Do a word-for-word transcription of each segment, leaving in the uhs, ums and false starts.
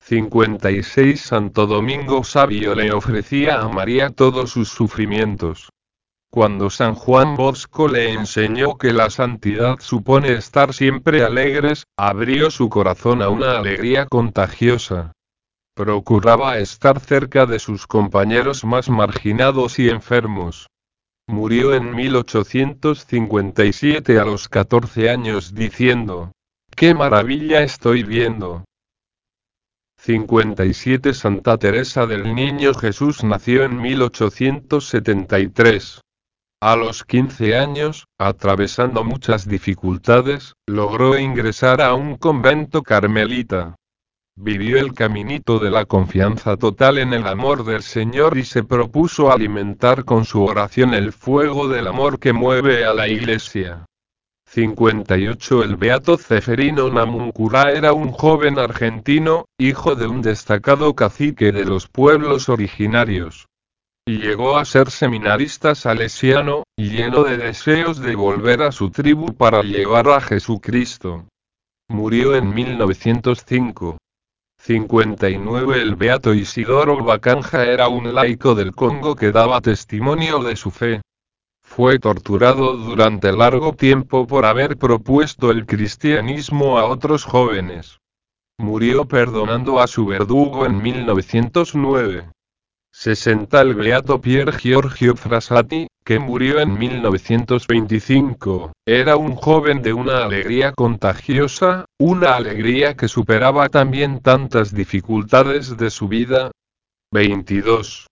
cincuenta y seis Santo Domingo Savio le ofrecía a María todos sus sufrimientos. Cuando San Juan Bosco le enseñó que la santidad supone estar siempre alegres, abrió su corazón a una alegría contagiosa. Procuraba estar cerca de sus compañeros más marginados y enfermos. Murió en mil ochocientos cincuenta y siete a los catorce años diciendo: ¡qué maravilla estoy viendo! cincuenta y siete Santa Teresa del Niño Jesús nació en mil ochocientos setenta y tres. A los quince años, atravesando muchas dificultades, logró ingresar a un convento carmelita. Vivió el caminito de la confianza total en el amor del Señor y se propuso alimentar con su oración el fuego del amor que mueve a la Iglesia. cincuenta y ocho El beato Ceferino Namuncurá era un joven argentino, hijo de un destacado cacique de los pueblos originarios. Llegó a ser seminarista salesiano, lleno de deseos de volver a su tribu para llevar a Jesucristo. Murió en mil novecientos cinco. cincuenta y nueve El beato Isidoro Bacanja era un laico del Congo que daba testimonio de su fe. Fue torturado durante largo tiempo por haber propuesto el cristianismo a otros jóvenes. Murió perdonando a su verdugo en mil novecientos nueve. sesenta El beato Pier Giorgio Frassati, que murió en mil novecientos veinticinco, era un joven de una alegría contagiosa, una alegría que superaba también tantas dificultades de su vida. veintidós.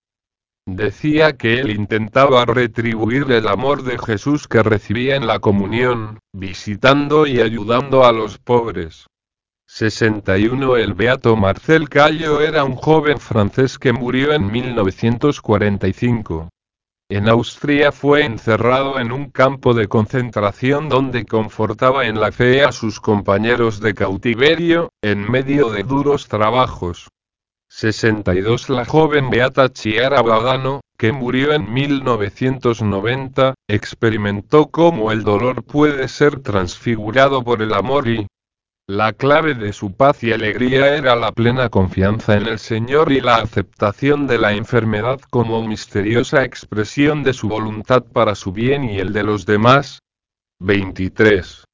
Decía que él intentaba retribuir el amor de Jesús que recibía en la comunión, visitando y ayudando a los pobres. sesenta y uno El beato Marcel Callo era un joven francés que murió en mil novecientos cuarenta y cinco. En Austria fue encerrado en un campo de concentración donde confortaba en la fe a sus compañeros de cautiverio, en medio de duros trabajos. sesenta y dos La joven beata Chiara Badano, que murió en mil novecientos noventa, experimentó cómo el dolor puede ser transfigurado por el amor y, la clave de su paz y alegría era la plena confianza en el Señor y la aceptación de la enfermedad como misteriosa expresión de su voluntad para su bien y el de los demás. veintitrés.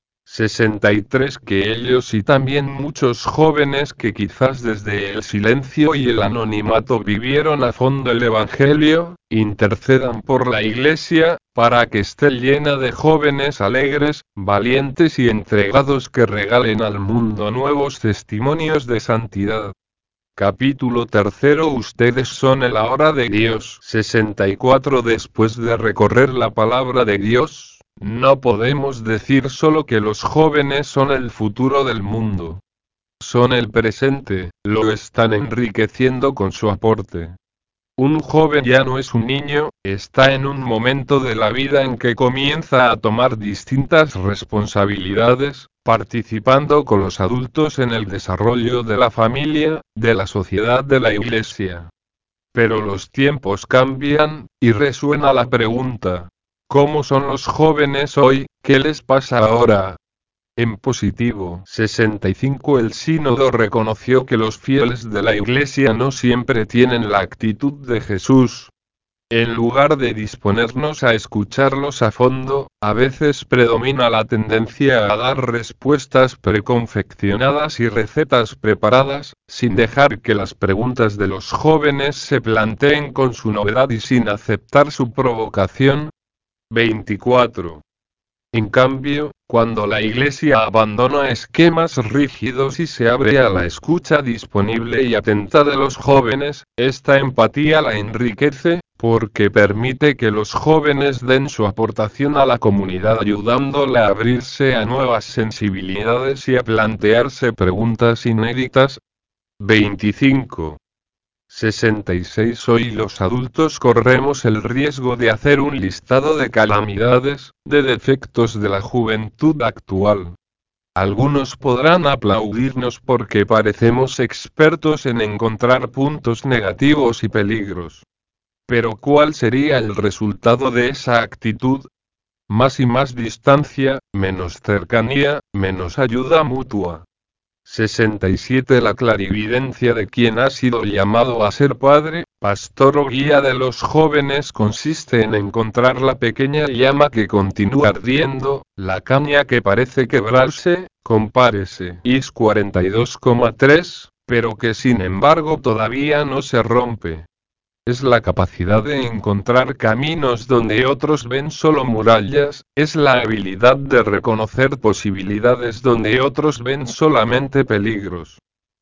sesenta y tres Que ellos y también muchos jóvenes que quizás desde el silencio y el anonimato vivieron a fondo el Evangelio, intercedan por la Iglesia, para que esté llena de jóvenes alegres, valientes y entregados que regalen al mundo nuevos testimonios de santidad. Capítulo tercero Ustedes son el ahora de Dios. sesenta y cuatro Después de recorrer la palabra de Dios, no podemos decir solo que los jóvenes son el futuro del mundo. Son el presente, lo están enriqueciendo con su aporte. Un joven ya no es un niño, está en un momento de la vida en que comienza a tomar distintas responsabilidades, participando con los adultos en el desarrollo de la familia, de la sociedad, de la Iglesia. Pero los tiempos cambian, y resuena la pregunta: ¿cómo son los jóvenes hoy? ¿Qué les pasa ahora? En positivo. sesenta y cinco El sínodo reconoció que los fieles de la Iglesia no siempre tienen la actitud de Jesús. En lugar de disponernos a escucharlos a fondo, a veces predomina la tendencia a dar respuestas preconfeccionadas y recetas preparadas, sin dejar que las preguntas de los jóvenes se planteen con su novedad y sin aceptar su provocación. veinticuatro. En cambio, cuando la Iglesia abandona esquemas rígidos y se abre a la escucha disponible y atenta de los jóvenes, esta empatía la enriquece, porque permite que los jóvenes den su aportación a la comunidad ayudándola a abrirse a nuevas sensibilidades y a plantearse preguntas inéditas. veinticinco. sesenta y seis Hoy los adultos corremos el riesgo de hacer un listado de calamidades, de defectos de la juventud actual. Algunos podrán aplaudirnos porque parecemos expertos en encontrar puntos negativos y peligros. Pero ¿cuál sería el resultado de esa actitud? Más y más distancia, menos cercanía, menos ayuda mutua. sesenta y siete La clarividencia de quien ha sido llamado a ser padre, pastor o guía de los jóvenes consiste en encontrar la pequeña llama que continúa ardiendo, la caña que parece quebrarse, compárese is cuarenta y dos coma tres, pero que sin embargo todavía no se rompe. Es la capacidad de encontrar caminos donde otros ven solo murallas, es la habilidad de reconocer posibilidades donde otros ven solamente peligros.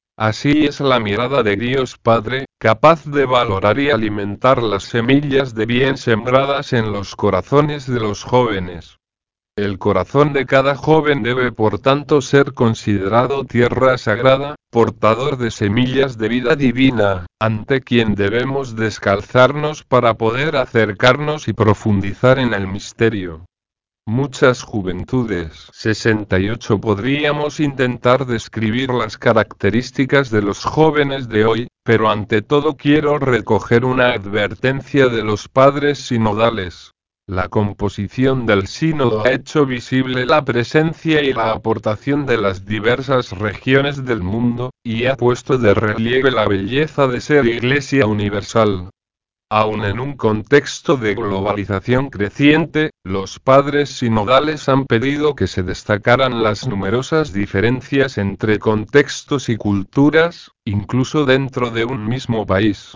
Así es la mirada de Dios Padre, capaz de valorar y alimentar las semillas de bien sembradas en los corazones de los jóvenes. El corazón de cada joven debe por tanto ser considerado tierra sagrada, portador de semillas de vida divina, ante quien debemos descalzarnos para poder acercarnos y profundizar en el misterio. Muchas juventudes. sesenta y ocho Podríamos intentar describir las características de los jóvenes de hoy, pero ante todo quiero recoger una advertencia de los padres sinodales. La composición del sínodo ha hecho visible la presencia y la aportación de las diversas regiones del mundo, y ha puesto de relieve la belleza de ser Iglesia universal. Aun en un contexto de globalización creciente, los padres sinodales han pedido que se destacaran las numerosas diferencias entre contextos y culturas, incluso dentro de un mismo país.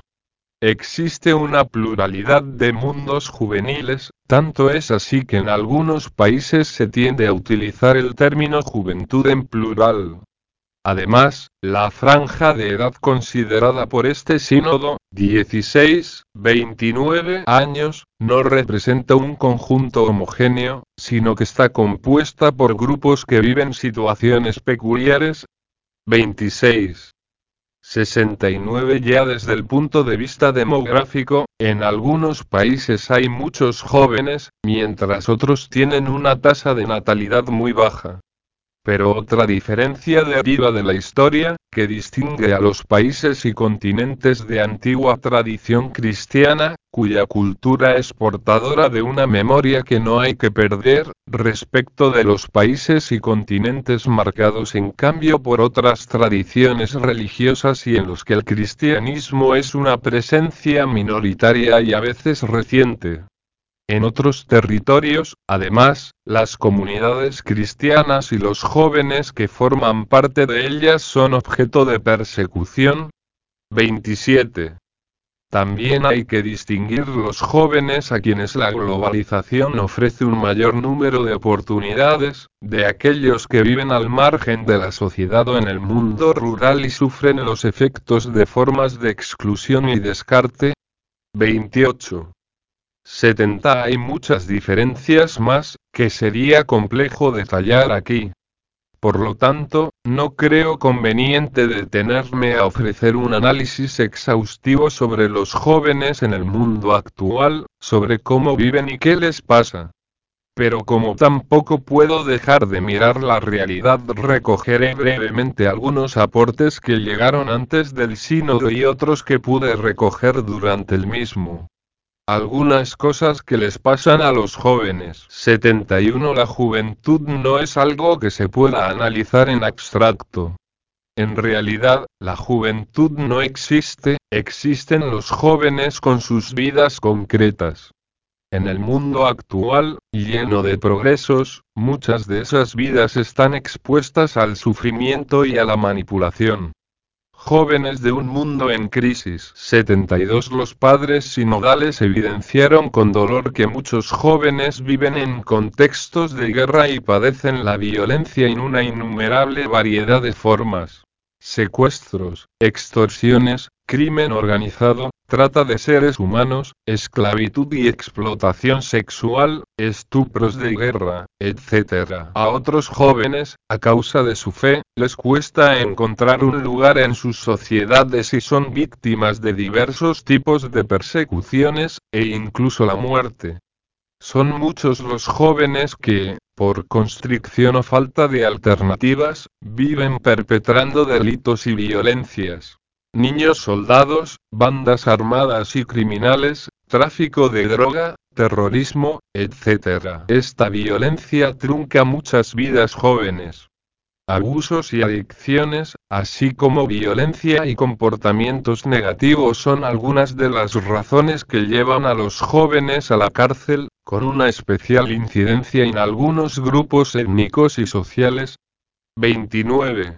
Existe una pluralidad de mundos juveniles, tanto es así que en algunos países se tiende a utilizar el término juventud en plural. Además, la franja de edad considerada por este sínodo, dieciséis a veintinueve años, no representa un conjunto homogéneo, sino que está compuesta por grupos que viven situaciones peculiares. veintiséis. sesenta y nueve Ya desde el punto de vista demográfico, en algunos países hay muchos jóvenes, mientras otros tienen una tasa de natalidad muy baja. Pero otra diferencia deriva de la historia, que distingue a los países y continentes de antigua tradición cristiana, cuya cultura es portadora de una memoria que no hay que perder, respecto de los países y continentes marcados en cambio por otras tradiciones religiosas y en los que el cristianismo es una presencia minoritaria y a veces reciente. En otros territorios, además, las comunidades cristianas y los jóvenes que forman parte de ellas son objeto de persecución. veintisiete. También hay que distinguir los jóvenes a quienes la globalización ofrece un mayor número de oportunidades, de aquellos que viven al margen de la sociedad o en el mundo rural y sufren los efectos de formas de exclusión y descarte. veintiocho. setenta Hay muchas diferencias más, que sería complejo detallar aquí. Por lo tanto, no creo conveniente detenerme a ofrecer un análisis exhaustivo sobre los jóvenes en el mundo actual, sobre cómo viven y qué les pasa. Pero como tampoco puedo dejar de mirar la realidad, recogeré brevemente algunos aportes que llegaron antes del sínodo y otros que pude recoger durante el mismo. Algunas cosas que les pasan a los jóvenes. setenta y uno La juventud no es algo que se pueda analizar en abstracto. En realidad, la juventud no existe, existen los jóvenes con sus vidas concretas. En el mundo actual, lleno de progresos, muchas de esas vidas están expuestas al sufrimiento y a la manipulación. Jóvenes de un mundo en crisis. setenta y dos Los padres sinodales evidenciaron con dolor que muchos jóvenes viven en contextos de guerra y padecen la violencia en una innumerable variedad de formas. Secuestros, extorsiones, crimen organizado, trata de seres humanos, esclavitud y explotación sexual, estupros de guerra, etcétera. A otros jóvenes, a causa de su fe, les cuesta encontrar un lugar en sus sociedades y son víctimas de diversos tipos de persecuciones, e incluso la muerte. Son muchos los jóvenes que, por constricción o falta de alternativas, viven perpetrando delitos y violencias. Niños soldados, bandas armadas y criminales, tráfico de droga, terrorismo, etcétera. Esta violencia trunca muchas vidas jóvenes. Abusos y adicciones, así como violencia y comportamientos negativos son algunas de las razones que llevan a los jóvenes a la cárcel, con una especial incidencia en algunos grupos étnicos y sociales. veintinueve.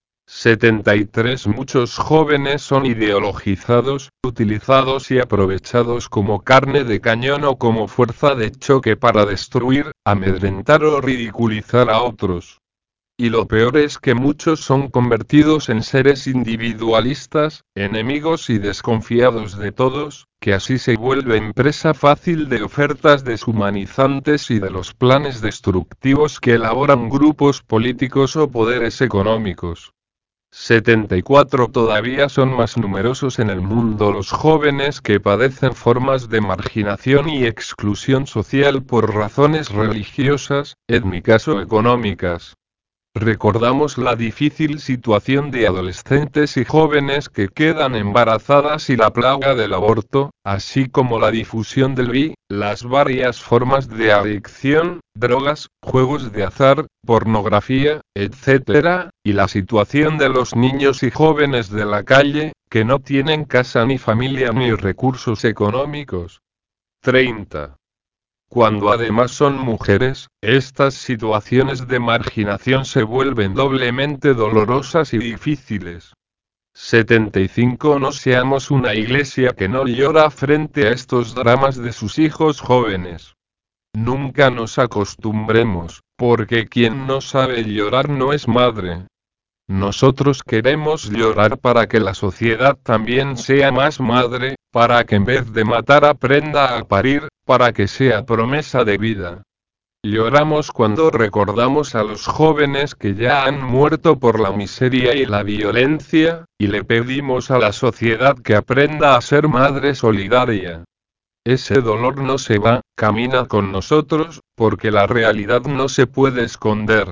setenta y tres Muchos jóvenes son ideologizados, utilizados y aprovechados como carne de cañón o como fuerza de choque para destruir, amedrentar o ridiculizar a otros. Y lo peor es que muchos son convertidos en seres individualistas, enemigos y desconfiados de todos, que así se vuelven presa fácil de ofertas deshumanizantes y de los planes destructivos que elaboran grupos políticos o poderes económicos. setenta y cuatro Todavía son más numerosos en el mundo los jóvenes que padecen formas de marginación y exclusión social por razones religiosas, étnicas o económicas. Recordamos la difícil situación de adolescentes y jóvenes que quedan embarazadas y la plaga del aborto, así como la difusión del V I H, las varias formas de adicción, drogas, juegos de azar, pornografía, etcétera, y la situación de los niños y jóvenes de la calle, que no tienen casa ni familia ni recursos económicos. treinta. Cuando además son mujeres, estas situaciones de marginación se vuelven doblemente dolorosas y difíciles. setenta y cinco No seamos una iglesia que no llora frente a estos dramas de sus hijos jóvenes. Nunca nos acostumbremos, porque quien no sabe llorar no es madre. Nosotros queremos llorar para que la sociedad también sea más madre, para que en vez de matar aprenda a parir, para que sea promesa de vida. Lloramos cuando recordamos a los jóvenes que ya han muerto por la miseria y la violencia, y le pedimos a la sociedad que aprenda a ser madre solidaria. Ese dolor no se va, camina con nosotros, porque la realidad no se puede esconder.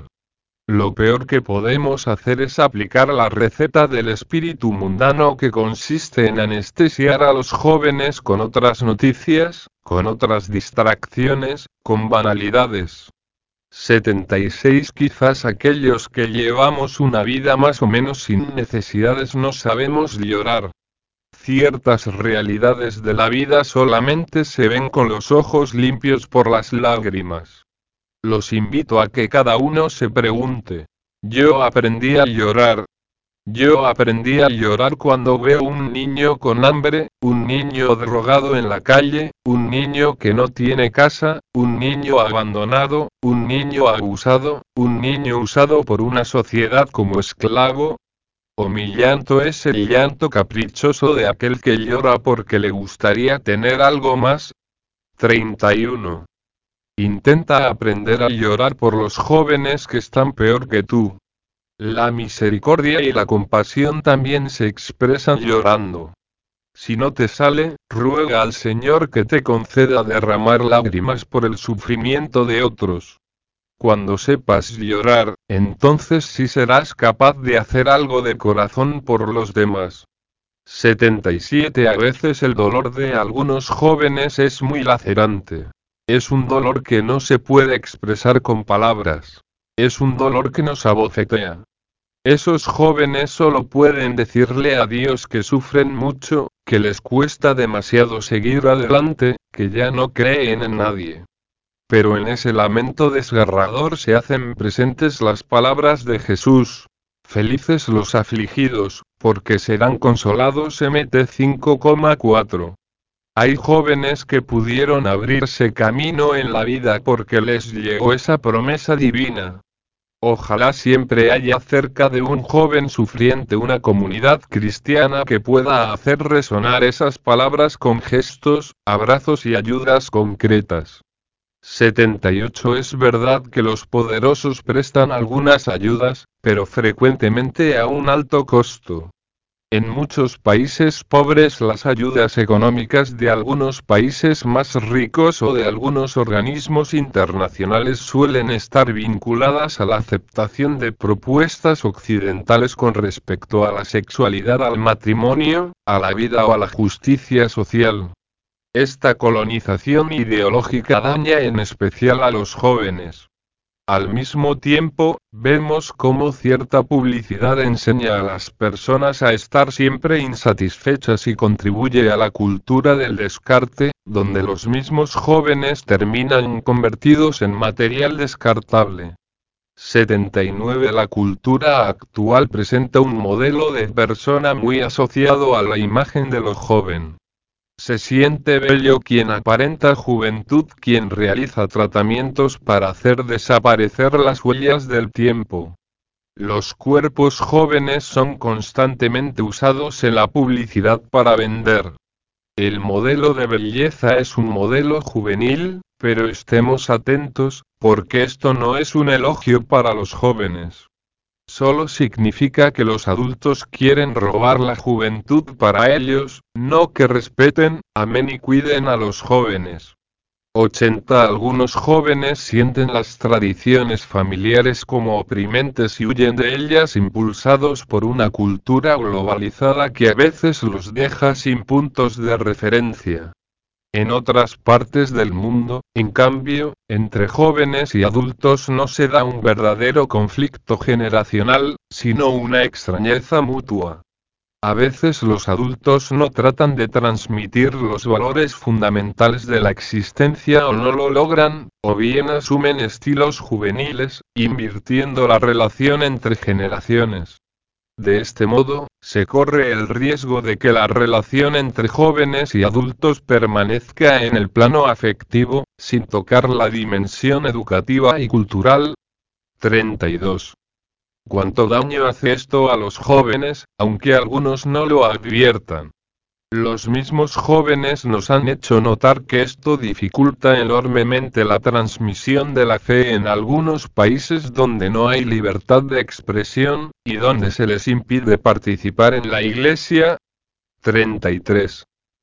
Lo peor que podemos hacer es aplicar la receta del espíritu mundano que consiste en anestesiar a los jóvenes con otras noticias, con otras distracciones, con banalidades. setenta y seis Quizás aquellos que llevamos una vida más o menos sin necesidades no sabemos llorar. Ciertas realidades de la vida solamente se ven con los ojos limpios por las lágrimas. Los invito a que cada uno se pregunte. Yo aprendí a llorar. Yo aprendí a llorar cuando veo un niño con hambre, un niño drogado en la calle, un niño que no tiene casa, un niño abandonado, un niño abusado, un niño usado por una sociedad como esclavo. O mi llanto es el llanto caprichoso de aquel que llora porque le gustaría tener algo más. treinta y uno. Intenta aprender a llorar por los jóvenes que están peor que tú. La misericordia y la compasión también se expresan llorando. Si no te sale, ruega al Señor que te conceda derramar lágrimas por el sufrimiento de otros. Cuando sepas llorar, entonces sí serás capaz de hacer algo de corazón por los demás. setenta y siete A veces el dolor de algunos jóvenes es muy lacerante. Es un dolor que no se puede expresar con palabras. Es un dolor que nos abofetea. Esos jóvenes solo pueden decirle a Dios que sufren mucho, que les cuesta demasiado seguir adelante, que ya no creen en nadie. Pero en ese lamento desgarrador se hacen presentes las palabras de Jesús. Felices los afligidos, porque serán consolados. Mt cinco coma cuatro. Hay jóvenes que pudieron abrirse camino en la vida porque les llegó esa promesa divina. Ojalá siempre haya cerca de un joven sufriente una comunidad cristiana que pueda hacer resonar esas palabras con gestos, abrazos y ayudas concretas. setenta y ocho Es verdad que los poderosos prestan algunas ayudas, pero frecuentemente a un alto costo. En muchos países pobres las ayudas económicas de algunos países más ricos o de algunos organismos internacionales suelen estar vinculadas a la aceptación de propuestas occidentales con respecto a la sexualidad, al matrimonio, a la vida o a la justicia social. Esta colonización ideológica daña en especial a los jóvenes. Al mismo tiempo, vemos cómo cierta publicidad enseña a las personas a estar siempre insatisfechas y contribuye a la cultura del descarte, donde los mismos jóvenes terminan convertidos en material descartable. setenta y nueve La cultura actual presenta un modelo de persona muy asociado a la imagen de lo joven. Se siente bello quien aparenta juventud, quien realiza tratamientos para hacer desaparecer las huellas del tiempo. Los cuerpos jóvenes son constantemente usados en la publicidad para vender. El modelo de belleza es un modelo juvenil, pero estemos atentos, porque esto no es un elogio para los jóvenes. Solo significa que los adultos quieren robar la juventud para ellos, no que respeten, amen y cuiden a los jóvenes. ochenta Algunos jóvenes sienten las tradiciones familiares como oprimentes y huyen de ellas impulsados por una cultura globalizada que a veces los deja sin puntos de referencia. En otras partes del mundo, en cambio, entre jóvenes y adultos no se da un verdadero conflicto generacional, sino una extrañeza mutua. A veces los adultos no tratan de transmitir los valores fundamentales de la existencia o no lo logran, o bien asumen estilos juveniles, invirtiendo la relación entre generaciones. De este modo, se corre el riesgo de que la relación entre jóvenes y adultos permanezca en el plano afectivo, sin tocar la dimensión educativa y cultural. treinta y dos ¿Cuánto daño hace esto a los jóvenes, aunque algunos no lo adviertan? Los mismos jóvenes nos han hecho notar que esto dificulta enormemente la transmisión de la fe en algunos países donde no hay libertad de expresión, y donde se les impide participar en la iglesia. treinta y tres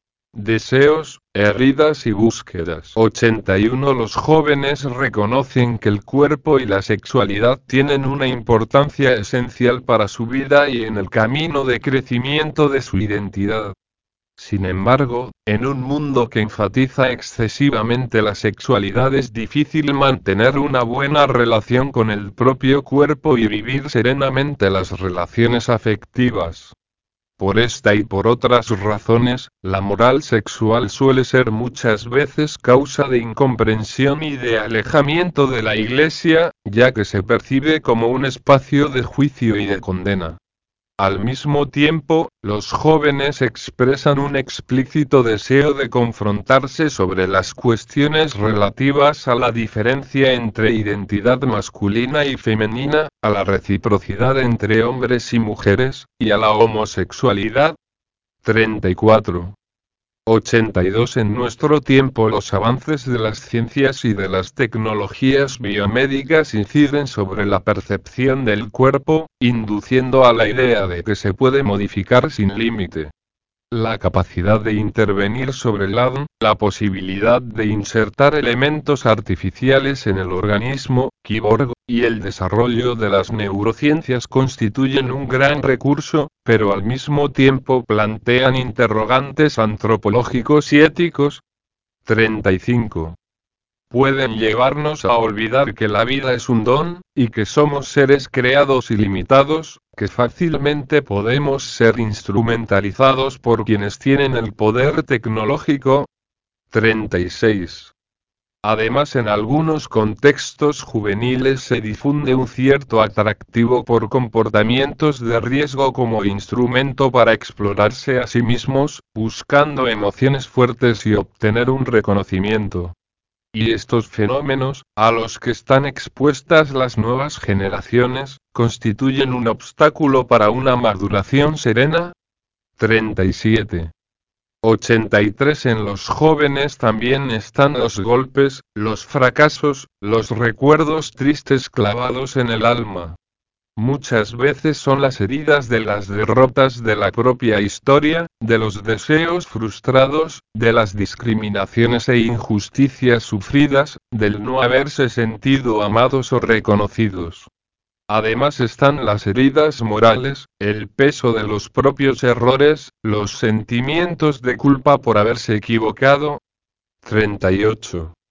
Deseos, heridas y búsquedas. ochenta y uno Los jóvenes reconocen que el cuerpo y la sexualidad tienen una importancia esencial para su vida y en el camino de crecimiento de su identidad. Sin embargo, en un mundo que enfatiza excesivamente la sexualidad es difícil mantener una buena relación con el propio cuerpo y vivir serenamente las relaciones afectivas. Por esta y por otras razones, la moral sexual suele ser muchas veces causa de incomprensión y de alejamiento de la Iglesia, ya que se percibe como un espacio de juicio y de condena. Al mismo tiempo, los jóvenes expresan un explícito deseo de confrontarse sobre las cuestiones relativas a la diferencia entre identidad masculina y femenina, a la reciprocidad entre hombres y mujeres, y a la homosexualidad. treinta y cuatro ochenta y dos En nuestro tiempo los avances de las ciencias y de las tecnologías biomédicas inciden sobre la percepción del cuerpo, induciendo a la idea de que se puede modificar sin límite. La capacidad de intervenir sobre el A D N, la posibilidad de insertar elementos artificiales en el organismo, cyborg, y el desarrollo de las neurociencias constituyen un gran recurso, pero al mismo tiempo plantean interrogantes antropológicos y éticos. treinta y cinco Pueden llevarnos a olvidar que la vida es un don, y que somos seres creados y limitados, que fácilmente podemos ser instrumentalizados por quienes tienen el poder tecnológico. treinta y seis Además, en algunos contextos juveniles se difunde un cierto atractivo por comportamientos de riesgo como instrumento para explorarse a sí mismos, buscando emociones fuertes y obtener un reconocimiento. Y estos fenómenos, a los que están expuestas las nuevas generaciones, constituyen un obstáculo para una maduración serena. treinta y siete ochenta y tres En los jóvenes también están los golpes, los fracasos, los recuerdos tristes clavados en el alma. Muchas veces son las heridas de las derrotas de la propia historia, de los deseos frustrados, de las discriminaciones e injusticias sufridas, del no haberse sentido amados o reconocidos. Además están las heridas morales, el peso de los propios errores, los sentimientos de culpa por haberse equivocado. treinta y ocho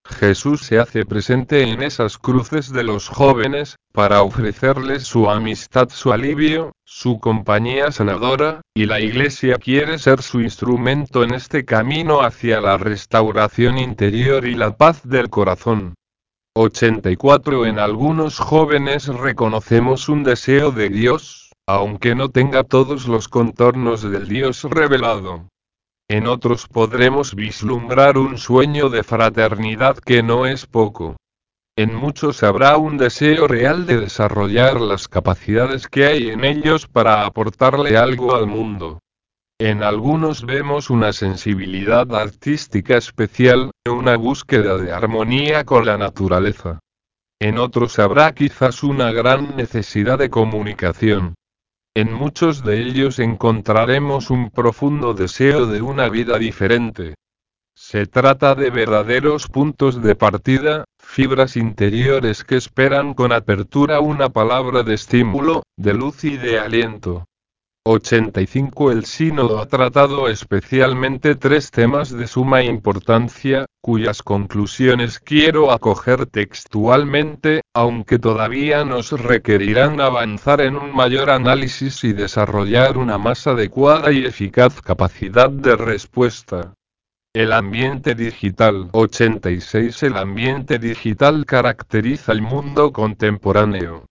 Jesús se hace presente en esas cruces de los jóvenes, para ofrecerles su amistad, su alivio, su compañía sanadora, y la Iglesia quiere ser su instrumento en este camino hacia la restauración interior y la paz del corazón. ochenta y cuatro En algunos jóvenes reconocemos un deseo de Dios, aunque no tenga todos los contornos del Dios revelado. En otros podremos vislumbrar un sueño de fraternidad que no es poco. En muchos habrá un deseo real de desarrollar las capacidades que hay en ellos para aportarle algo al mundo. En algunos vemos una sensibilidad artística especial, una búsqueda de armonía con la naturaleza. En otros habrá quizás una gran necesidad de comunicación. En muchos de ellos encontraremos un profundo deseo de una vida diferente. Se trata de verdaderos puntos de partida, fibras interiores que esperan con apertura una palabra de estímulo, de luz y de aliento. ochenta y cinco El sínodo ha tratado especialmente tres temas de suma importancia, cuyas conclusiones quiero acoger textualmente, aunque todavía nos requerirán avanzar en un mayor análisis y desarrollar una más adecuada y eficaz capacidad de respuesta. El ambiente digital. ochenta y seis El ambiente digital caracteriza el mundo contemporáneo.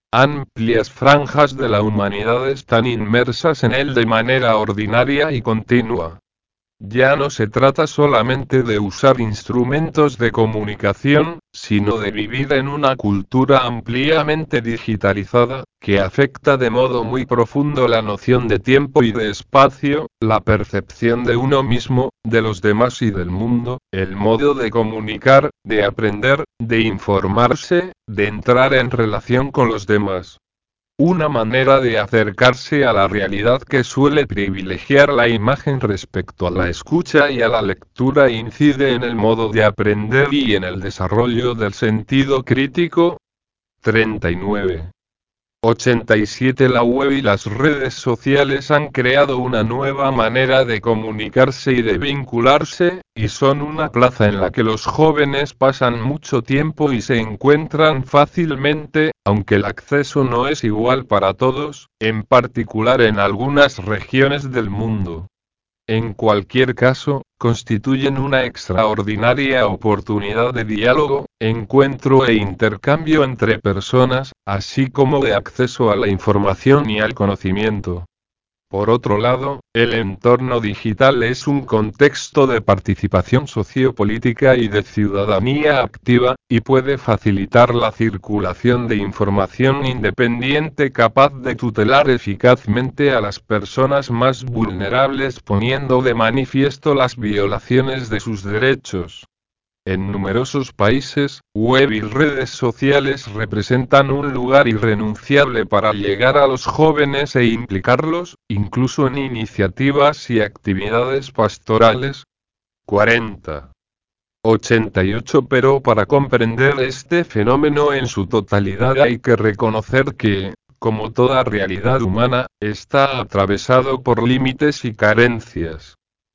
Amplias franjas de la humanidad están inmersas en él de manera ordinaria y continua. Ya no se trata solamente de usar instrumentos de comunicación, sino de vivir en una cultura ampliamente digitalizada, que afecta de modo muy profundo la noción de tiempo y de espacio, la percepción de uno mismo, de los demás y del mundo, el modo de comunicar, de aprender, de informarse, de entrar en relación con los demás. Una manera de acercarse a la realidad que suele privilegiar la imagen respecto a la escucha y a la lectura incide en el modo de aprender y en el desarrollo del sentido crítico. treinta y nueve ochenta y siete La web y las redes sociales han creado una nueva manera de comunicarse y de vincularse, y son una plaza en la que los jóvenes pasan mucho tiempo y se encuentran fácilmente, aunque el acceso no es igual para todos, en particular en algunas regiones del mundo. En cualquier caso, constituyen una extraordinaria oportunidad de diálogo, encuentro e intercambio entre personas, así como de acceso a la información y al conocimiento. Por otro lado, el entorno digital es un contexto de participación sociopolítica y de ciudadanía activa, y puede facilitar la circulación de información independiente capaz de tutelar eficazmente a las personas más vulnerables, poniendo de manifiesto las violaciones de sus derechos. En numerosos países, web y redes sociales representan un lugar irrenunciable para llegar a los jóvenes e implicarlos, incluso en iniciativas y actividades pastorales. cuarenta ochenta y ocho Pero para comprender este fenómeno en su totalidad hay que reconocer que, como toda realidad humana, está atravesado por límites y carencias.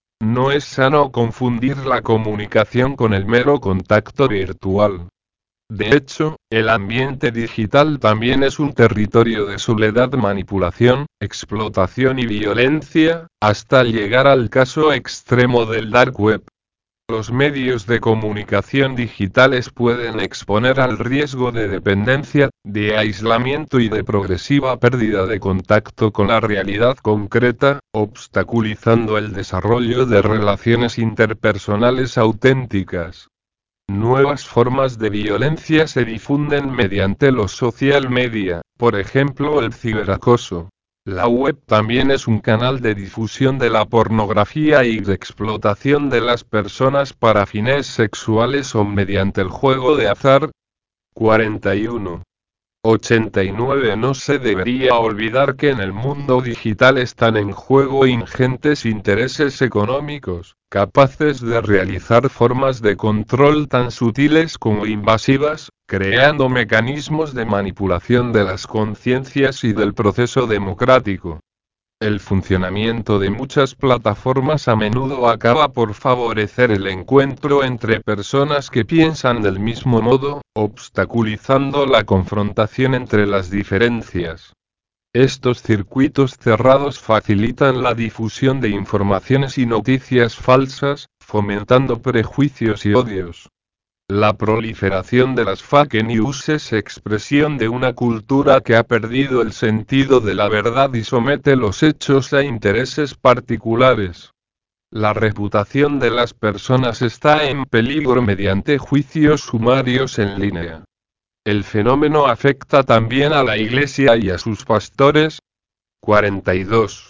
No es sano confundir la comunicación con el mero contacto virtual. De hecho, el ambiente digital también es un territorio de soledad, manipulación, explotación y violencia, hasta llegar al caso extremo del dark web. Los medios de comunicación digitales pueden exponer al riesgo de dependencia, de aislamiento y de progresiva pérdida de contacto con la realidad concreta, obstaculizando el desarrollo de relaciones interpersonales auténticas. Nuevas formas de violencia se difunden mediante los social media, por ejemplo el ciberacoso. La web también es un canal de difusión de la pornografía y de explotación de las personas para fines sexuales o mediante el juego de azar. cuarenta y uno ochenta y nueve No se debería olvidar que en el mundo digital están en juego ingentes intereses económicos, capaces de realizar formas de control tan sutiles como invasivas, creando mecanismos de manipulación de las conciencias y del proceso democrático. El funcionamiento de muchas plataformas a menudo acaba por favorecer el encuentro entre personas que piensan del mismo modo, obstaculizando la confrontación entre las diferencias. Estos circuitos cerrados facilitan la difusión de informaciones y noticias falsas, fomentando prejuicios y odios. La proliferación de las fake news es expresión de una cultura que ha perdido el sentido de la verdad y somete los hechos a intereses particulares. La reputación de las personas está en peligro mediante juicios sumarios en línea. El fenómeno afecta también a la Iglesia y a sus pastores. cuarenta y dos.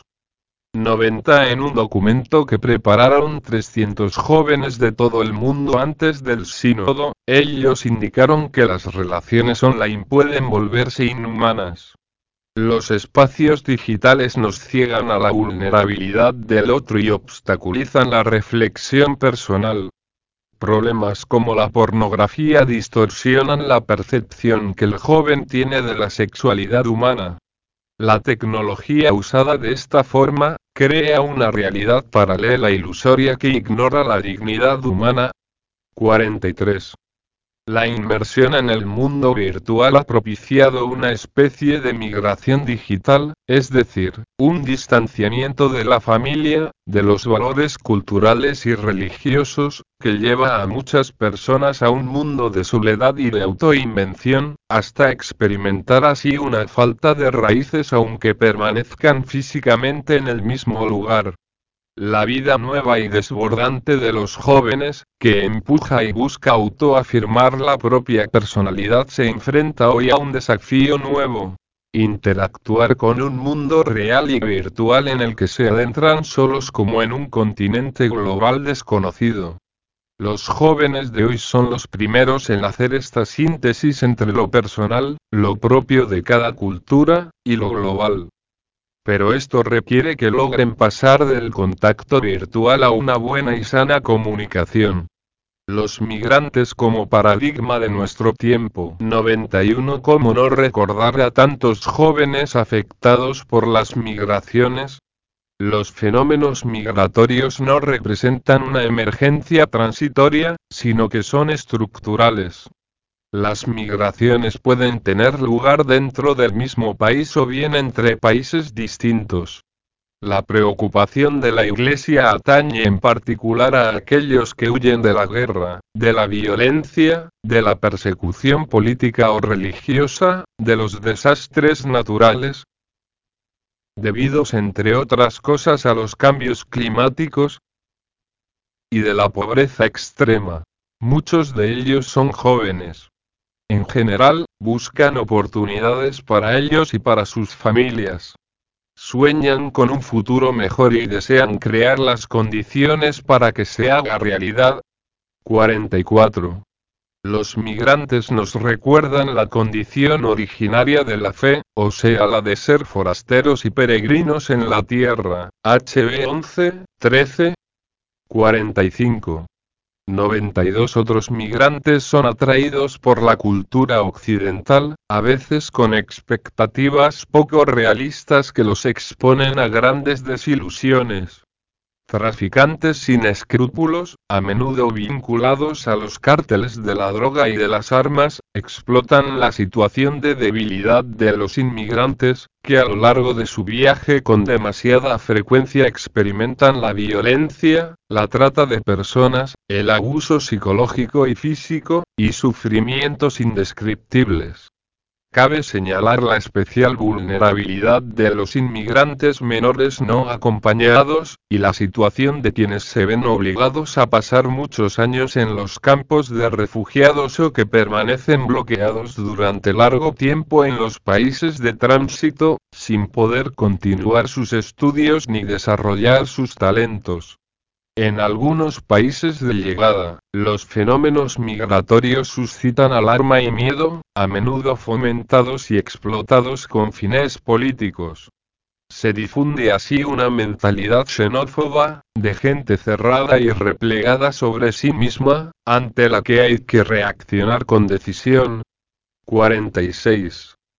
noventa En un documento que prepararon trescientos jóvenes de todo el mundo antes del sínodo, ellos indicaron que las relaciones online pueden volverse inhumanas. Los espacios digitales nos ciegan a la vulnerabilidad del otro y obstaculizan la reflexión personal. Problemas como la pornografía distorsionan la percepción que el joven tiene de la sexualidad humana. La tecnología usada de esta forma, crea una realidad paralela ilusoria que ignora la dignidad humana. cuarenta y tres. La inmersión en el mundo virtual ha propiciado una especie de migración digital, es decir, un distanciamiento de la familia, de los valores culturales y religiosos, que lleva a muchas personas a un mundo de soledad y de autoinvención, hasta experimentar así una falta de raíces aunque permanezcan físicamente en el mismo lugar. La vida nueva y desbordante de los jóvenes, que empuja y busca autoafirmar la propia personalidad, se enfrenta hoy a un desafío nuevo: interactuar con un mundo real y virtual en el que se adentran solos como en un continente global desconocido. Los jóvenes de hoy son los primeros en hacer esta síntesis entre lo personal, lo propio de cada cultura, y lo global. Pero esto requiere que logren pasar del contacto virtual a una buena y sana comunicación. Los migrantes como paradigma de nuestro tiempo. noventa y uno ¿Cómo no recordar a tantos jóvenes afectados por las migraciones? Los fenómenos migratorios no representan una emergencia transitoria, sino que son estructurales. Las migraciones pueden tener lugar dentro del mismo país o bien entre países distintos. La preocupación de la Iglesia atañe en particular a aquellos que huyen de la guerra, de la violencia, de la persecución política o religiosa, de los desastres naturales, debidos entre otras cosas a los cambios climáticos, y de la pobreza extrema. Muchos de ellos son jóvenes. En general, buscan oportunidades para ellos y para sus familias. Sueñan con un futuro mejor y desean crear las condiciones para que se haga realidad. cuarenta y cuatro. Los migrantes nos recuerdan la condición originaria de la fe, o sea la de ser forasteros y peregrinos en la tierra. H B once, trece. cuarenta y cinco. noventa y dos Otros migrantes son atraídos por la cultura occidental, a veces con expectativas poco realistas que los exponen a grandes desilusiones. Traficantes sin escrúpulos, a menudo vinculados a los cárteles de la droga y de las armas, explotan la situación de debilidad de los inmigrantes, que a lo largo de su viaje con demasiada frecuencia experimentan la violencia, la trata de personas, el abuso psicológico y físico, y sufrimientos indescriptibles. Cabe señalar la especial vulnerabilidad de los inmigrantes menores no acompañados, y la situación de quienes se ven obligados a pasar muchos años en los campos de refugiados o que permanecen bloqueados durante largo tiempo en los países de tránsito, sin poder continuar sus estudios ni desarrollar sus talentos. En algunos países de llegada, los fenómenos migratorios suscitan alarma y miedo, a menudo fomentados y explotados con fines políticos. Se difunde así una mentalidad xenófoba, de gente cerrada y replegada sobre sí misma, ante la que hay que reaccionar con decisión. cuarenta y seis.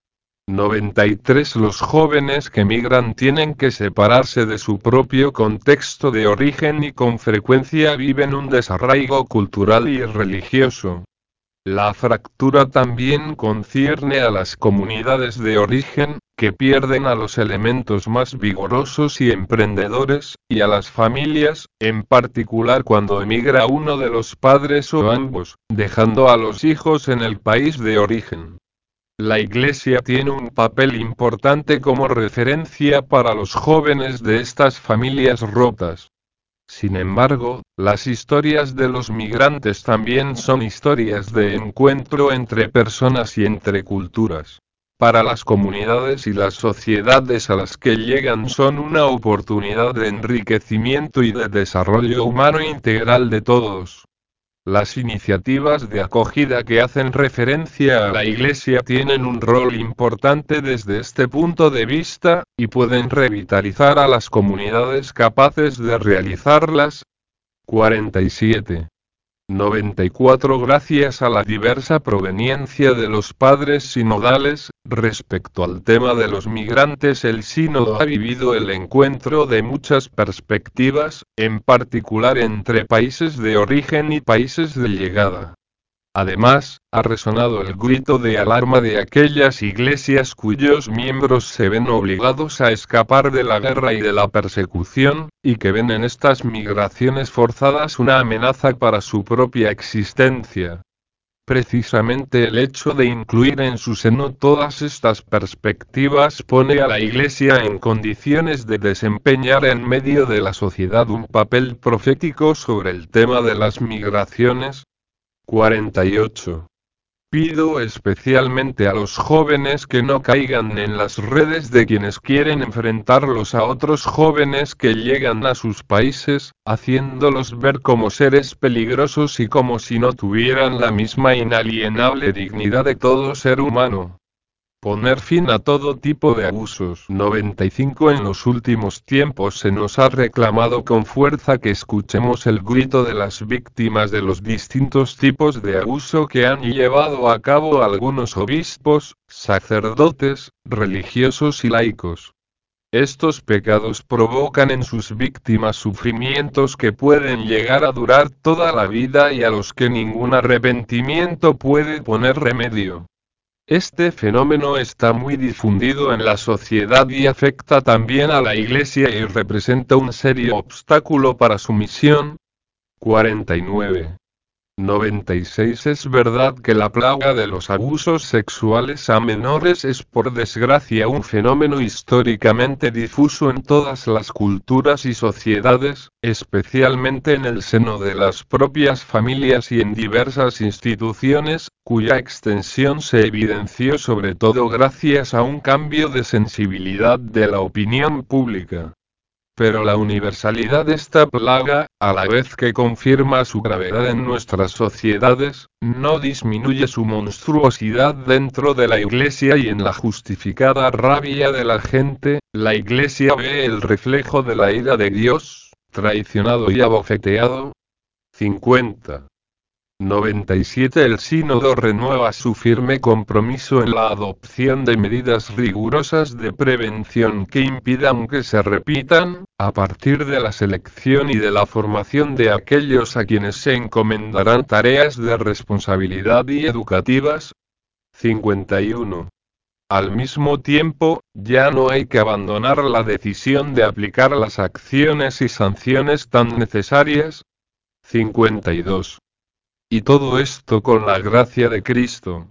noventa y tres Los jóvenes que migran tienen que separarse de su propio contexto de origen y con frecuencia viven un desarraigo cultural y religioso. La fractura también concierne a las comunidades de origen, que pierden a los elementos más vigorosos y emprendedores, y a las familias, en particular cuando emigra uno de los padres o ambos, dejando a los hijos en el país de origen. La Iglesia tiene un papel importante como referencia para los jóvenes de estas familias rotas. Sin embargo, las historias de los migrantes también son historias de encuentro entre personas y entre culturas. Para las comunidades y las sociedades a las que llegan son una oportunidad de enriquecimiento y de desarrollo humano integral de todos. Las iniciativas de acogida que hacen referencia a la Iglesia tienen un rol importante desde este punto de vista, y pueden revitalizar a las comunidades capaces de realizarlas. cuarenta y siete. noventa y cuatro Gracias a la diversa proveniencia de los padres sinodales, respecto al tema de los migrantes, el sínodo ha vivido el encuentro de muchas perspectivas, en particular entre países de origen y países de llegada. Además, ha resonado el grito de alarma de aquellas iglesias cuyos miembros se ven obligados a escapar de la guerra y de la persecución, y que ven en estas migraciones forzadas una amenaza para su propia existencia. Precisamente el hecho de incluir en su seno todas estas perspectivas pone a la Iglesia en condiciones de desempeñar en medio de la sociedad un papel profético sobre el tema de las migraciones. cuarenta y ocho. Pido especialmente a los jóvenes que no caigan en las redes de quienes quieren enfrentarlos a otros jóvenes que llegan a sus países, haciéndolos ver como seres peligrosos y como si no tuvieran la misma inalienable dignidad de todo ser humano. Poner fin a todo tipo de abusos. noventa y cinco En los últimos tiempos se nos ha reclamado con fuerza que escuchemos el grito de las víctimas de los distintos tipos de abuso que han llevado a cabo algunos obispos, sacerdotes, religiosos y laicos. Estos pecados provocan en sus víctimas sufrimientos que pueden llegar a durar toda la vida y a los que ningún arrepentimiento puede poner remedio. Este fenómeno está muy difundido en la sociedad y afecta también a la Iglesia y representa un serio obstáculo para su misión. cuarenta y nueve. noventa y seis Es verdad que la plaga de los abusos sexuales a menores es por desgracia un fenómeno históricamente difuso en todas las culturas y sociedades, especialmente en el seno de las propias familias y en diversas instituciones, cuya extensión se evidenció sobre todo gracias a un cambio de sensibilidad de la opinión pública. Pero la universalidad de esta plaga, a la vez que confirma su gravedad en nuestras sociedades, no disminuye su monstruosidad dentro de la Iglesia y en la justificada rabia de la gente. La Iglesia ve el reflejo de la ira de Dios, traicionado y abofeteado. cincuenta. noventa y siete El sínodo renueva su firme compromiso en la adopción de medidas rigurosas de prevención que impidan que se repitan, a partir de la selección y de la formación de aquellos a quienes se encomendarán tareas de responsabilidad y educativas. cincuenta y uno. Al mismo tiempo, ya no hay que abandonar la decisión de aplicar las acciones y sanciones tan necesarias. cincuenta y dos. Y todo esto con la gracia de Cristo.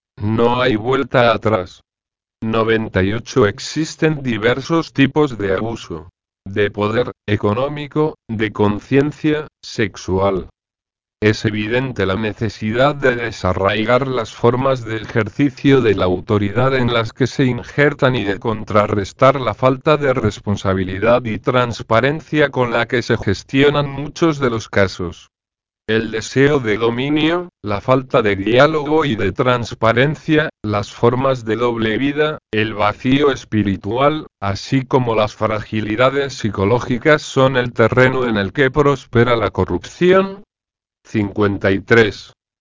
No hay vuelta atrás. noventa y ocho Existen diversos tipos de abuso. De poder, económico, de conciencia, sexual. Es evidente la necesidad de desarraigar las formas de ejercicio de la autoridad en las que se injertan y de contrarrestar la falta de responsabilidad y transparencia con la que se gestionan muchos de los casos. El deseo de dominio, la falta de diálogo y de transparencia, las formas de doble vida, el vacío espiritual, así como las fragilidades psicológicas son el terreno en el que prospera la corrupción. cincuenta y tres.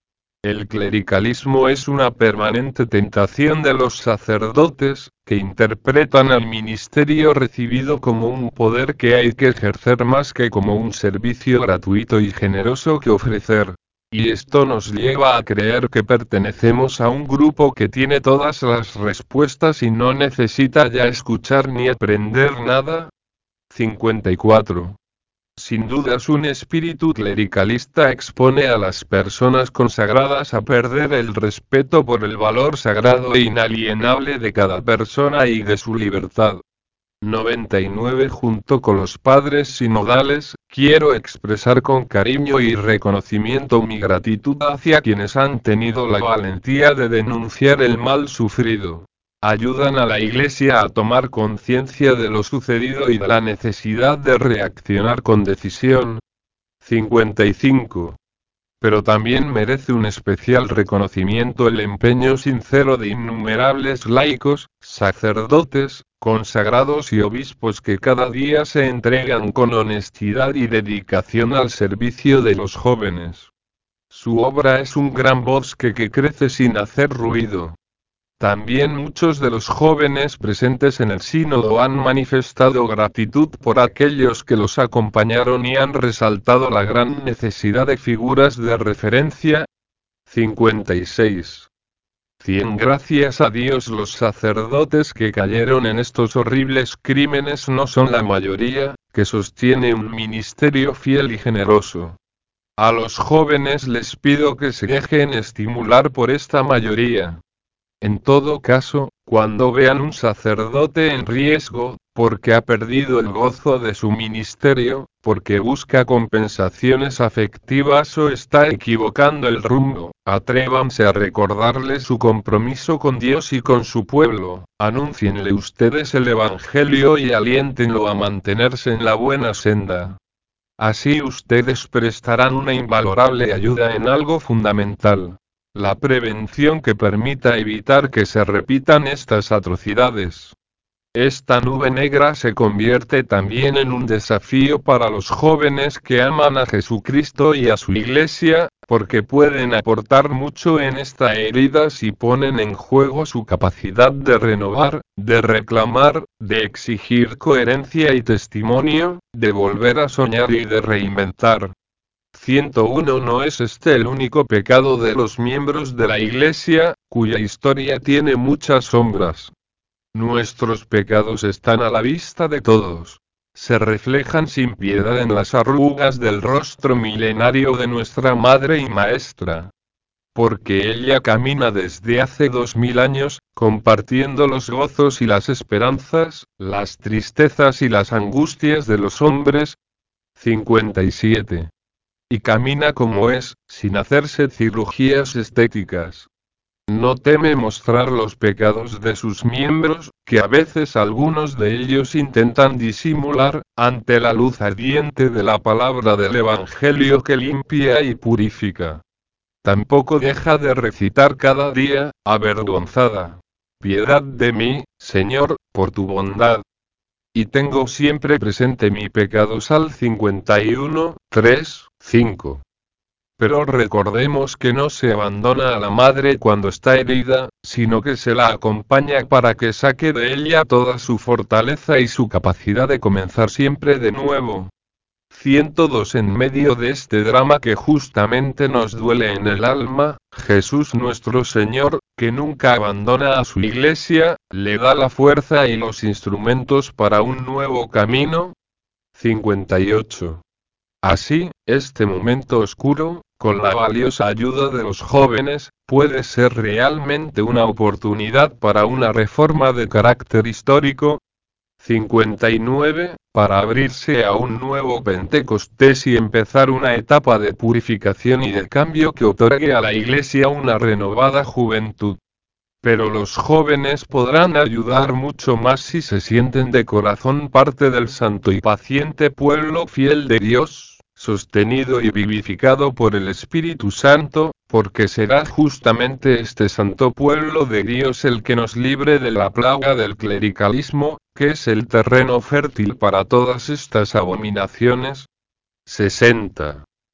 El clericalismo es una permanente tentación de los sacerdotes, que interpretan al ministerio recibido como un poder que hay que ejercer más que como un servicio gratuito y generoso que ofrecer. Y esto nos lleva a creer que pertenecemos a un grupo que tiene todas las respuestas y no necesita ya escuchar ni aprender nada. cincuenta y cuatro. Sin dudas un espíritu clericalista expone a las personas consagradas a perder el respeto por el valor sagrado e inalienable de cada persona y de su libertad. noventa y nueve Junto con los padres sinodales, quiero expresar con cariño y reconocimiento mi gratitud hacia quienes han tenido la valentía de denunciar el mal sufrido. Ayudan a la Iglesia a tomar conciencia de lo sucedido y de la necesidad de reaccionar con decisión. cincuenta y cinco. Pero también merece un especial reconocimiento el empeño sincero de innumerables laicos, sacerdotes, consagrados y obispos que cada día se entregan con honestidad y dedicación al servicio de los jóvenes. Su obra es un gran bosque que crece sin hacer ruido. También muchos de los jóvenes presentes en el sínodo han manifestado gratitud por aquellos que los acompañaron y han resaltado la gran necesidad de figuras de referencia. cincuenta y seis. Cien gracias a Dios, los sacerdotes que cayeron en estos horribles crímenes no son la mayoría, que sostiene un ministerio fiel y generoso. A los jóvenes les pido que se dejen estimular por esta mayoría. En todo caso, cuando vean un sacerdote en riesgo, porque ha perdido el gozo de su ministerio, porque busca compensaciones afectivas o está equivocando el rumbo, atrévanse a recordarle su compromiso con Dios y con su pueblo, anúncienle ustedes el Evangelio y aliéntenlo a mantenerse en la buena senda. Así ustedes prestarán una invalorable ayuda en algo fundamental. La prevención que permita evitar que se repitan estas atrocidades. Esta nube negra se convierte también en un desafío para los jóvenes que aman a Jesucristo y a su Iglesia, porque pueden aportar mucho en esta herida si ponen en juego su capacidad de renovar, de reclamar, de exigir coherencia y testimonio, de volver a soñar y de reinventar. ciento uno No es este el único pecado de los miembros de la Iglesia, cuya historia tiene muchas sombras. Nuestros pecados están a la vista de todos. Se reflejan sin piedad en las arrugas del rostro milenario de nuestra Madre y Maestra. Porque ella camina desde hace dos mil años, compartiendo los gozos y las esperanzas, las tristezas y las angustias de los hombres. cincuenta y siete. Y camina como es, sin hacerse cirugías estéticas. No teme mostrar los pecados de sus miembros, que a veces algunos de ellos intentan disimular, ante la luz ardiente de la palabra del Evangelio que limpia y purifica. Tampoco deja de recitar cada día, avergonzada: piedad de mí, Señor, por tu bondad. Y tengo siempre presente mi pecado. Sal cincuenta y uno, tres, cinco. Pero recordemos que no se abandona a la madre cuando está herida, sino que se la acompaña para que saque de ella toda su fortaleza y su capacidad de comenzar siempre de nuevo. ciento dos En medio de este drama que justamente nos duele en el alma, Jesús nuestro Señor, que nunca abandona a su Iglesia, le da la fuerza y los instrumentos para un nuevo camino. cincuenta y ocho. Así, este momento oscuro, con la valiosa ayuda de los jóvenes, puede ser realmente una oportunidad para una reforma de carácter histórico. cincuenta y nueve, para abrirse a un nuevo Pentecostés y empezar una etapa de purificación y de cambio que otorgue a la Iglesia una renovada juventud. Pero los jóvenes podrán ayudar mucho más si se sienten de corazón parte del santo y paciente pueblo fiel de Dios, sostenido y vivificado por el Espíritu Santo, porque será justamente este santo pueblo de Dios el que nos libre de la plaga del clericalismo, que es el terreno fértil para todas estas abominaciones. sesenta.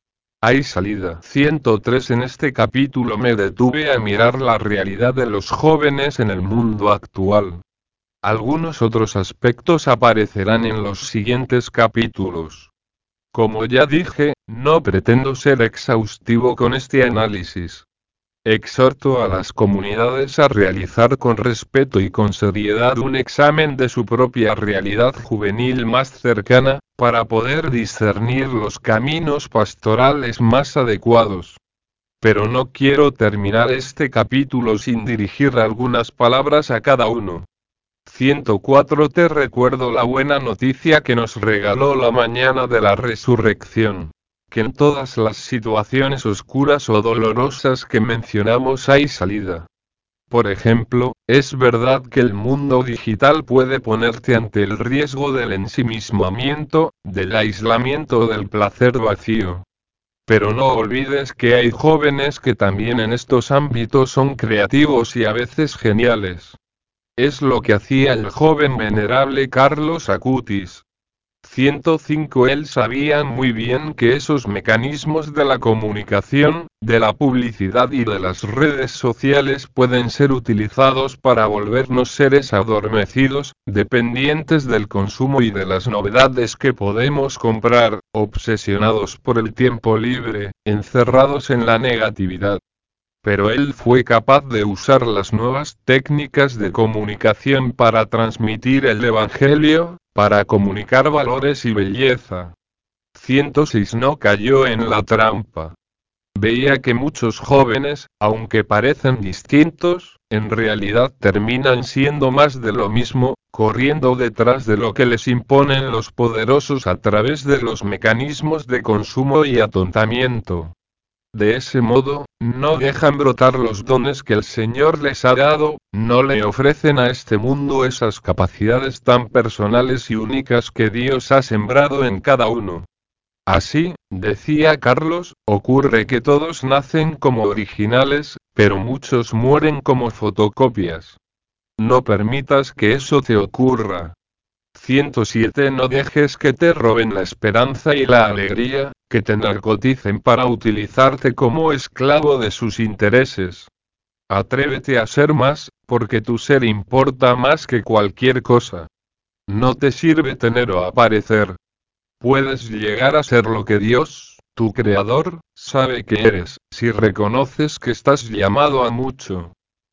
Hay salida. ciento tres En este capítulo me detuve a mirar la realidad de los jóvenes en el mundo actual. Algunos otros aspectos aparecerán en los siguientes capítulos. Como ya dije, no pretendo ser exhaustivo con este análisis. Exhorto a las comunidades a realizar con respeto y con seriedad un examen de su propia realidad juvenil más cercana, para poder discernir los caminos pastorales más adecuados. Pero no quiero terminar este capítulo sin dirigir algunas palabras a cada uno. ciento cuatro Te recuerdo la buena noticia que nos regaló la mañana de la resurrección. Que en todas las situaciones oscuras o dolorosas que mencionamos hay salida. Por ejemplo, es verdad que el mundo digital puede ponerte ante el riesgo del ensimismamiento, del aislamiento o del placer vacío. Pero no olvides que hay jóvenes que también en estos ámbitos son creativos y a veces geniales. Es lo que hacía el joven venerable Carlos Acutis. ciento cinco Él sabía muy bien que esos mecanismos de la comunicación, de la publicidad y de las redes sociales pueden ser utilizados para volvernos seres adormecidos, dependientes del consumo y de las novedades que podemos comprar, obsesionados por el tiempo libre, encerrados en la negatividad. Pero él fue capaz de usar las nuevas técnicas de comunicación para transmitir el Evangelio, para comunicar valores y belleza. ciento seis No cayó en la trampa. Veía que muchos jóvenes, aunque parecen distintos, en realidad terminan siendo más de lo mismo, corriendo detrás de lo que les imponen los poderosos a través de los mecanismos de consumo y atontamiento. De ese modo, no dejan brotar los dones que el Señor les ha dado, no le ofrecen a este mundo esas capacidades tan personales y únicas que Dios ha sembrado en cada uno. Así, decía Carlos, ocurre que todos nacen como originales, pero muchos mueren como fotocopias. No permitas que eso te ocurra. ciento siete No dejes que te roben la esperanza y la alegría, que te narcoticen para utilizarte como esclavo de sus intereses. Atrévete a ser más, porque tu ser importa más que cualquier cosa. No te sirve tener o aparecer. Puedes llegar a ser lo que Dios, tu Creador, sabe que eres, si reconoces que estás llamado a mucho.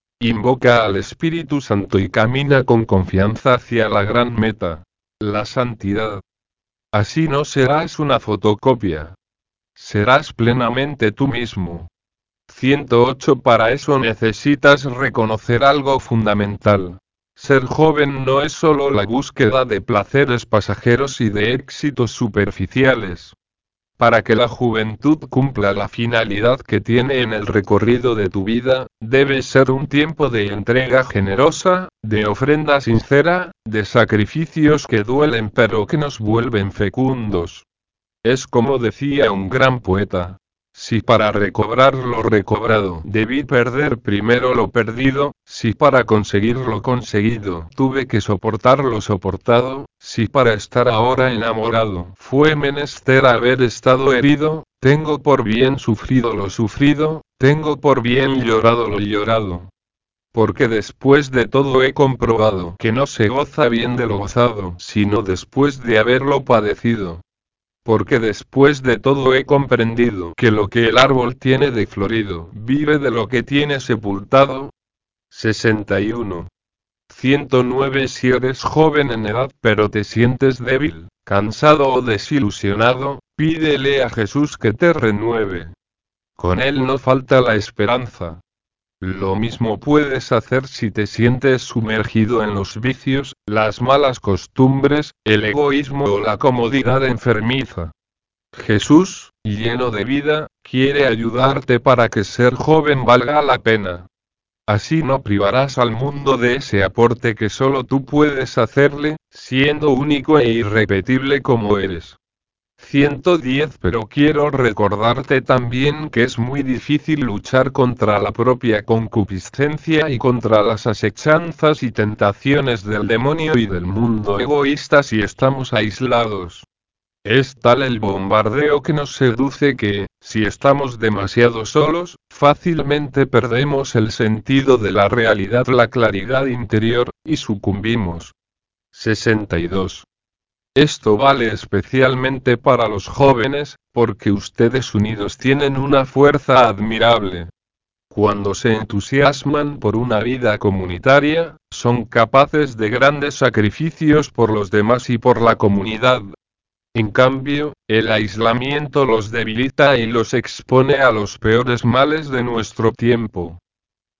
Invoca al Espíritu Santo y camina con confianza hacia la gran meta, la santidad. Así no serás una fotocopia. Serás plenamente tú mismo. ciento ocho Para eso necesitas reconocer algo fundamental. Ser joven no es solo la búsqueda de placeres pasajeros y de éxitos superficiales. Para que la juventud cumpla la finalidad que tiene en el recorrido de tu vida, debe ser un tiempo de entrega generosa, de ofrenda sincera, de sacrificios que duelen pero que nos vuelven fecundos. Es como decía un gran poeta: si para recobrar lo recobrado debí perder primero lo perdido, si para conseguir lo conseguido tuve que soportar lo soportado, si para estar ahora enamorado fue menester haber estado herido, tengo por bien sufrido lo sufrido, tengo por bien llorado lo llorado. Porque después de todo he comprobado que no se goza bien de lo gozado, sino después de haberlo padecido. Porque después de todo he comprendido que lo que el árbol tiene de florido, vive de lo que tiene sepultado. sesenta y uno ciento nueve Si eres joven en edad pero te sientes débil, cansado o desilusionado, pídele a Jesús que te renueve. Con él no falta la esperanza. Lo mismo puedes hacer si te sientes sumergido en los vicios, las malas costumbres, el egoísmo o la comodidad enfermiza. Jesús, lleno de vida, quiere ayudarte para que ser joven valga la pena. Así no privarás al mundo de ese aporte que solo tú puedes hacerle, siendo único e irrepetible como eres. ciento diez Pero quiero recordarte también que es muy difícil luchar contra la propia concupiscencia y contra las asechanzas y tentaciones del demonio y del mundo egoísta si estamos aislados. Es tal el bombardeo que nos seduce que, si estamos demasiado solos, fácilmente perdemos el sentido de la realidad, la claridad interior, y sucumbimos. sesenta y dos. Esto vale especialmente para los jóvenes, porque ustedes unidos tienen una fuerza admirable. Cuando se entusiasman por una vida comunitaria, son capaces de grandes sacrificios por los demás y por la comunidad. En cambio, el aislamiento los debilita y los expone a los peores males de nuestro tiempo.